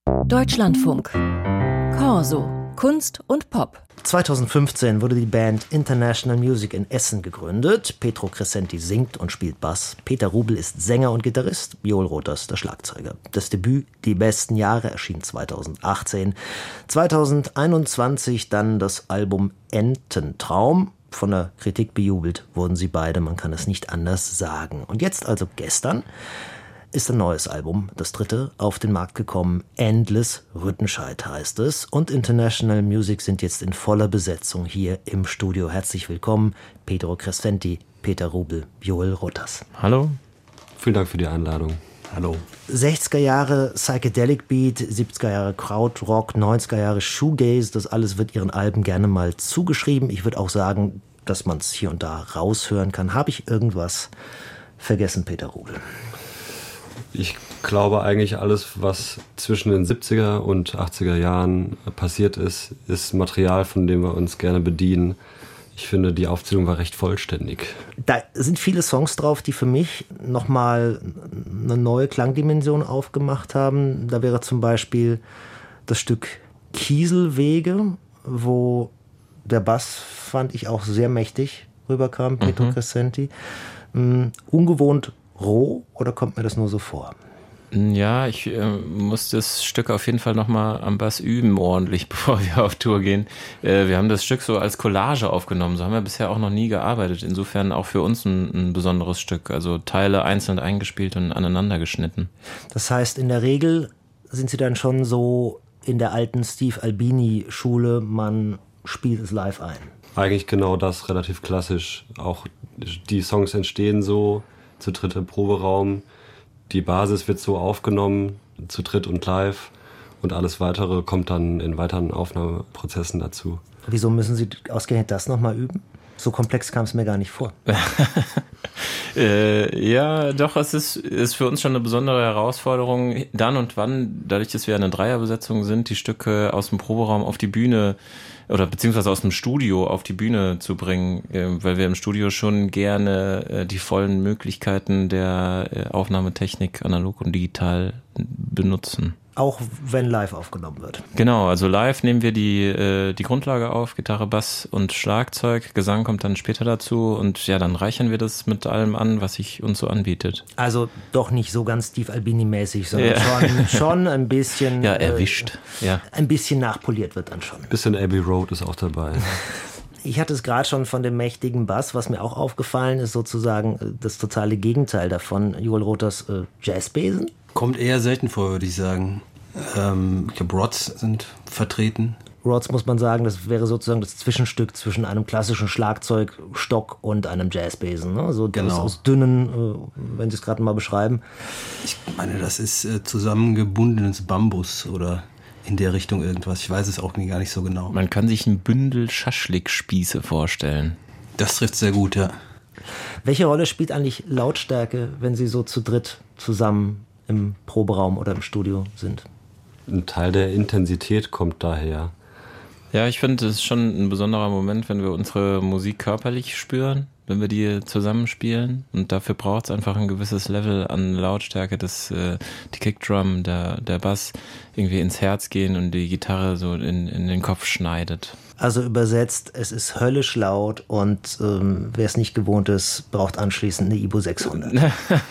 Deutschlandfunk. Corso. Kunst und Pop. 2015 wurde die Band International Music in Essen gegründet. Petro Crescenti singt und spielt Bass. Peter Rubel ist Sänger und Gitarrist. Joel Rothers der Schlagzeuger. Das Debüt Die besten Jahre erschien 2018. 2021 dann das Album Ententraum. Von der Kritik bejubelt wurden sie beide, man kann es nicht anders sagen. Und jetzt, also gestern, ist ein neues Album, das dritte, auf den Markt gekommen. Endless Rüttenscheid heißt es. Und International Music sind jetzt in voller Besetzung hier im Studio. Herzlich willkommen, Petro Crescenti, Peter Rubel, Joel Rothers. Hallo. Vielen Dank für die Einladung. Hallo. 60er Jahre Psychedelic Beat, 70er Jahre Krautrock, 90er Jahre Shoegaze, das alles wird ihren Alben gerne mal zugeschrieben. Ich würde auch sagen, dass man es hier und da raushören kann. Habe ich irgendwas vergessen, Peter Rubel? Ich glaube eigentlich alles, was zwischen den 70er und 80er Jahren passiert ist, ist Material, von dem wir uns gerne bedienen. Ich finde, die Aufzählung war recht vollständig. Da sind viele Songs drauf, die für mich nochmal eine neue Klangdimension aufgemacht haben. Da wäre zum Beispiel das Stück Kieselwege, wo der Bass, fand ich, auch sehr mächtig rüberkam, Petro Crescenti. Ungewohnt roh, oder kommt mir das nur so vor? Ja, ich muss das Stück auf jeden Fall nochmal am Bass üben, ordentlich, bevor wir auf Tour gehen. Wir haben das Stück so als Collage aufgenommen, so haben wir bisher auch noch nie gearbeitet. Insofern auch für uns ein besonderes Stück, also Teile einzeln eingespielt und aneinander geschnitten. Das heißt, in der Regel sind Sie dann schon so in der alten Steve Albini-Schule, man spielt es live ein. Eigentlich genau das, relativ klassisch. Auch die Songs entstehen so, zu dritt im Proberaum. Die Basis wird so aufgenommen, zu dritt und live. Und alles Weitere kommt dann in weiteren Aufnahmeprozessen dazu. Wieso müssen Sie ausgerechnet das nochmal üben? So komplex kam es mir gar nicht vor. Ja, doch, es ist für uns schon eine besondere Herausforderung, dann und wann, dadurch, dass wir eine Dreierbesetzung sind, die Stücke aus dem Proberaum auf die Bühne oder beziehungsweise aus dem Studio auf die Bühne zu bringen, weil wir im Studio schon gerne die vollen Möglichkeiten der Aufnahmetechnik analog und digital benutzen. Auch wenn live aufgenommen wird. Genau, also live nehmen wir die Grundlage auf, Gitarre, Bass und Schlagzeug. Gesang kommt dann später dazu und ja, dann reichern wir das mit allem an, was sich uns so anbietet. Also doch nicht so ganz Steve Albini-mäßig, sondern schon ein bisschen... Ja, erwischt. Ja. Ein bisschen nachpoliert wird dann schon. Ein bisschen Abbey Road ist auch dabei. Ich hatte es gerade schon von dem mächtigen Bass, was mir auch aufgefallen ist, sozusagen das totale Gegenteil davon. Joel Rothers Jazzbesen. Kommt eher selten vor, würde ich sagen. Ich glaube, Rods sind vertreten. Rods, muss man sagen, das wäre sozusagen das Zwischenstück zwischen einem klassischen Schlagzeugstock und einem Jazzbesen. Ne? So genau. Aus dünnen, wenn Sie es gerade mal beschreiben. Ich meine, das ist zusammengebundenes Bambus oder in der Richtung irgendwas. Ich weiß es auch gar nicht so genau. Man kann sich ein Bündel Schaschlikspieße vorstellen. Das trifft sehr gut, ja. Welche Rolle spielt eigentlich Lautstärke, wenn Sie so zu dritt zusammen im Proberaum oder im Studio sind? Ein Teil der Intensität kommt daher. Ja, ich finde, es ist schon ein besonderer Moment, wenn wir unsere Musik körperlich spüren, wenn wir die zusammenspielen. Und dafür braucht es einfach ein gewisses Level an Lautstärke, dass die Kickdrum, der Bass irgendwie ins Herz gehen und die Gitarre so in den Kopf schneidet. Also übersetzt, es ist höllisch laut und wer es nicht gewohnt ist, braucht anschließend eine Ibo 600.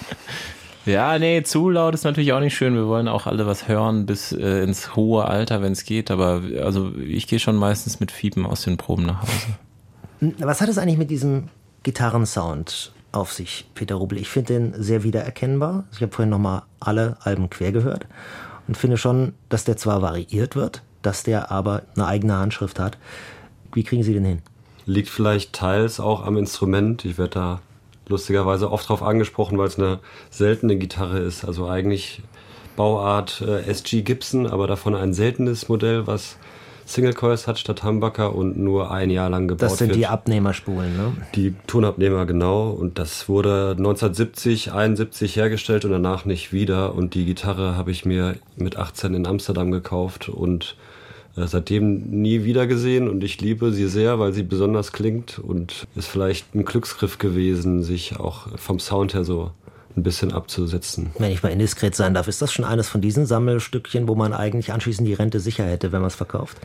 Ja, nee, zu laut ist natürlich auch nicht schön. Wir wollen auch alle was hören bis ins hohe Alter, wenn es geht. Aber also ich gehe schon meistens mit Fiepen aus den Proben nach Hause. Was hat es eigentlich mit diesem Gitarrensound auf sich, Peter Rubel? Ich finde den sehr wiedererkennbar. Ich habe vorhin nochmal alle Alben quer gehört und finde schon, dass der zwar variiert wird, dass der aber eine eigene Handschrift hat. Wie kriegen Sie den hin? Liegt vielleicht teils auch am Instrument. Ich werde da lustigerweise oft drauf angesprochen, weil es eine seltene Gitarre ist. Also eigentlich Bauart SG Gibson, aber davon ein seltenes Modell, was Single Coils hat statt Humbucker und nur ein Jahr lang gebaut wird. Das sind die Abnehmerspulen, ne? Die Tonabnehmer, genau. Und das wurde 1970, 71 hergestellt und danach nicht wieder. Und die Gitarre habe ich mir mit 18 in Amsterdam gekauft und seitdem nie wieder gesehen. Und ich liebe sie sehr, weil sie besonders klingt und ist vielleicht ein Glücksgriff gewesen, sich auch vom Sound her so ein bisschen abzusetzen. Wenn ich mal indiskret sein darf, ist das schon eines von diesen Sammelstückchen, wo man eigentlich anschließend die Rente sicher hätte, wenn man es verkauft?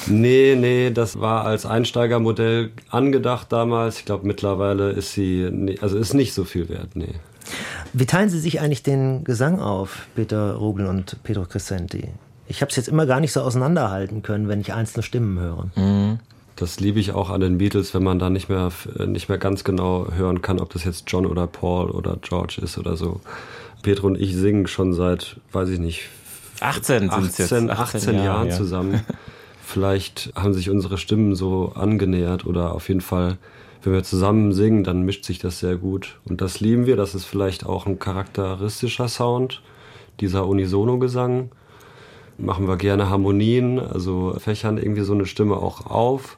Nee, das war als Einsteigermodell angedacht damals. Ich glaube, mittlerweile ist ist nicht so viel wert, nee. Wie teilen Sie sich eigentlich den Gesang auf, Peter Rubel und Pedro Crescenti? Ich habe es jetzt immer gar nicht so auseinanderhalten können, wenn ich einzelne Stimmen höre. Mhm. Das liebe ich auch an den Beatles, wenn man da nicht mehr ganz genau hören kann, ob das jetzt John oder Paul oder George ist oder so. Pedro und ich singen schon seit, weiß ich nicht, 18 Jahren zusammen. Vielleicht haben sich unsere Stimmen so angenähert oder auf jeden Fall, wenn wir zusammen singen, dann mischt sich das sehr gut. Und das lieben wir, das ist vielleicht auch ein charakteristischer Sound, dieser Unisono-Gesang. Machen wir gerne Harmonien, also fächern irgendwie so eine Stimme auch auf.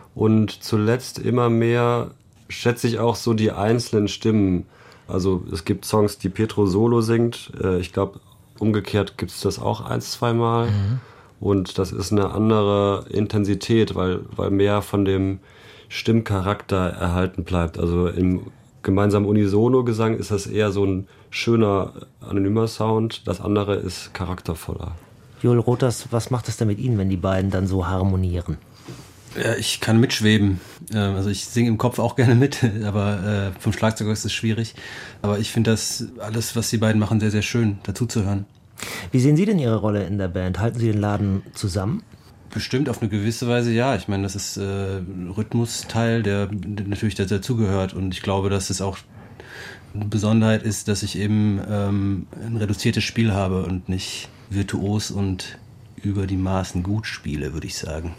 Und zuletzt immer mehr schätze ich auch so die einzelnen Stimmen. Also es gibt Songs, die Pedro solo singt. Ich glaube, umgekehrt gibt es das auch 1-2 Mal. Mhm. Und das ist eine andere Intensität, weil mehr von dem Stimmcharakter erhalten bleibt. Also im gemeinsamen Unisono-Gesang ist das eher so ein schöner, anonymer Sound. Das andere ist charaktervoller. Joel Rothers, was macht es denn mit Ihnen, wenn die beiden dann so harmonieren? Ja, ich kann mitschweben. Also ich singe im Kopf auch gerne mit, aber vom Schlagzeug ist es schwierig. Aber ich finde das alles, was die beiden machen, sehr, sehr schön, dazu zu hören. Wie sehen Sie denn Ihre Rolle in der Band? Halten Sie den Laden zusammen? Bestimmt auf eine gewisse Weise, ja. Ich meine, das ist ein Rhythmusteil, der natürlich dazugehört. Und ich glaube, dass es auch eine Besonderheit ist, dass ich eben ein reduziertes Spiel habe und nicht virtuos und über die Maßen gut spiele, würde ich sagen.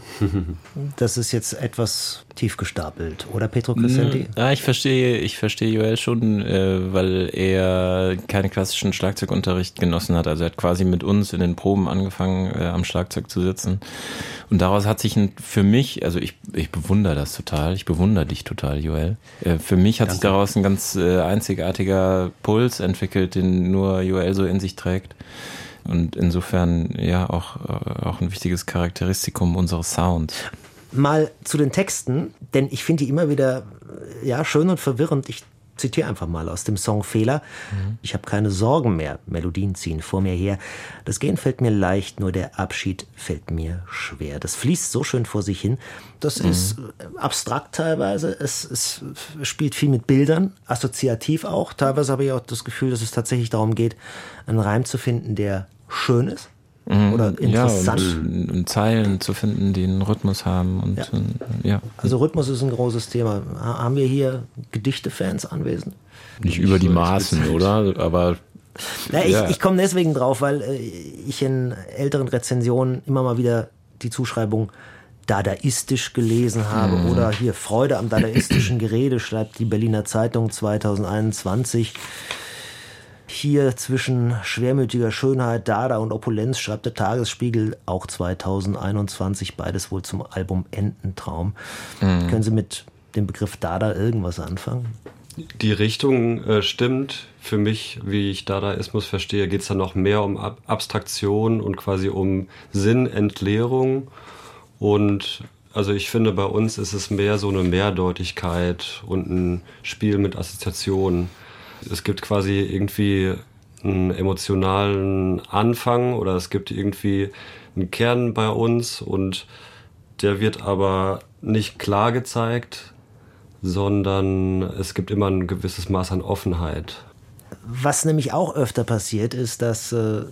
Das ist jetzt etwas tief gestapelt, oder Pedro Crescenti? Ja, ich verstehe Joel schon, weil er keinen klassischen Schlagzeugunterricht genossen hat. Also er hat quasi mit uns in den Proben angefangen, am Schlagzeug zu sitzen. Und daraus hat sich für mich, also ich bewundere das total, ich bewundere dich total, Joel. Für mich hat sich daraus ein ganz einzigartiger Puls entwickelt, den nur Joel so in sich trägt. Und insofern ja auch ein wichtiges Charakteristikum unseres Sounds. Mal zu den Texten, denn ich finde die immer wieder schön und verwirrend. Ich zitiere einfach mal aus dem Song Fehler. Ich habe keine Sorgen mehr, Melodien ziehen vor mir her. Das Gehen fällt mir leicht, nur der Abschied fällt mir schwer. Das fließt so schön vor sich hin. Das ist abstrakt teilweise. Es spielt viel mit Bildern, assoziativ auch. Teilweise habe ich auch das Gefühl, dass es tatsächlich darum geht, einen Reim zu finden, der schön ist. Oder interessant. Ja, und Zeilen zu finden, die einen Rhythmus haben. Und, ja. Also Rhythmus ist ein großes Thema. Haben wir hier Gedichte-Fans anwesend? Nicht über die Maßen, oder? Aber ich komme deswegen drauf, weil ich in älteren Rezensionen immer mal wieder die Zuschreibung dadaistisch gelesen habe. Oder hier Freude am dadaistischen Gerede, schreibt die Berliner Zeitung 2021. Hier zwischen schwermütiger Schönheit, Dada und Opulenz, schreibt der Tagesspiegel, auch 2021, beides wohl zum Album Ententraum. Können Sie mit dem Begriff Dada irgendwas anfangen? Die Richtung stimmt. Für mich, wie ich Dadaismus verstehe, geht es dann noch mehr um Abstraktion und quasi um Sinnentleerung. Und also ich finde, bei uns ist es mehr so eine Mehrdeutigkeit und ein Spiel mit Assoziationen. Es gibt quasi irgendwie einen emotionalen Anfang oder es gibt irgendwie einen Kern bei uns und der wird aber nicht klar gezeigt, sondern es gibt immer ein gewisses Maß an Offenheit. Was nämlich auch öfter passiert, ist, dass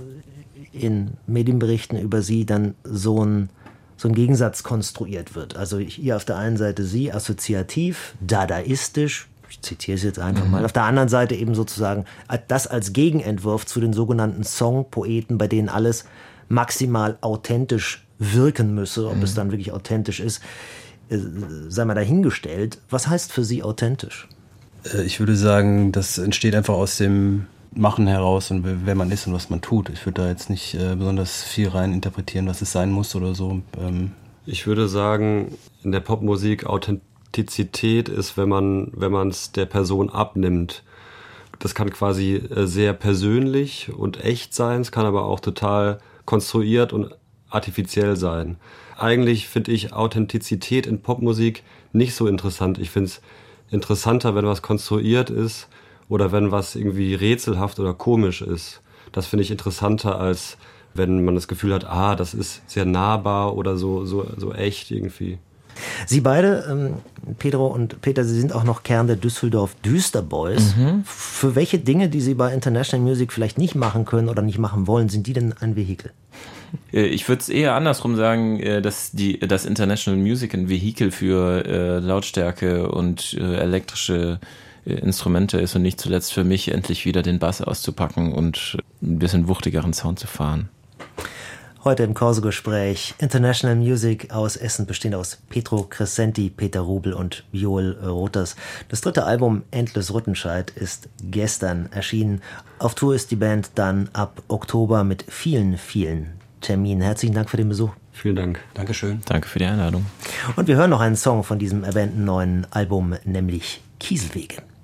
in Medienberichten über Sie dann so ein Gegensatz konstruiert wird. Also hier auf der einen Seite Sie, assoziativ, dadaistisch, ich zitiere es jetzt einfach mal, auf der anderen Seite eben sozusagen das als Gegenentwurf zu den sogenannten Songpoeten, bei denen alles maximal authentisch wirken müsse. Ob es dann wirklich authentisch ist, sei mal dahingestellt. Was heißt für Sie authentisch? Ich würde sagen, das entsteht einfach aus dem Machen heraus und wer man ist und was man tut. Ich würde da jetzt nicht besonders viel rein interpretieren, was es sein muss oder so. Ich würde sagen, in der Popmusik Authentizität ist, wenn man es der Person abnimmt. Das kann quasi sehr persönlich und echt sein, es kann aber auch total konstruiert und artifiziell sein. Eigentlich finde ich Authentizität in Popmusik nicht so interessant. Ich finde es interessanter, wenn was konstruiert ist oder wenn was irgendwie rätselhaft oder komisch ist. Das finde ich interessanter, als wenn man das Gefühl hat, das ist sehr nahbar oder so echt irgendwie. Sie beide, Pedro und Peter, Sie sind auch noch Kern der Düsseldorf Düsterboys. Für welche Dinge, die Sie bei International Music vielleicht nicht machen können oder nicht machen wollen, sind die denn ein Vehikel? Ich würde es eher andersrum sagen, dass das International Music ein Vehikel für Lautstärke und elektrische Instrumente ist und nicht zuletzt für mich endlich wieder den Bass auszupacken und ein bisschen wuchtigeren Sound zu fahren. Heute im Corso-Gespräch International Music aus Essen, bestehend aus Petro Crescenti, Peter Rubel und Joel Rothers. Das 3. Album Endless Rüttenscheid ist gestern erschienen. Auf Tour ist die Band dann ab Oktober mit vielen, vielen Terminen. Herzlichen Dank für den Besuch. Vielen Dank. Dankeschön. Danke für die Einladung. Und wir hören noch einen Song von diesem erwähnten neuen Album, nämlich Kieselwege.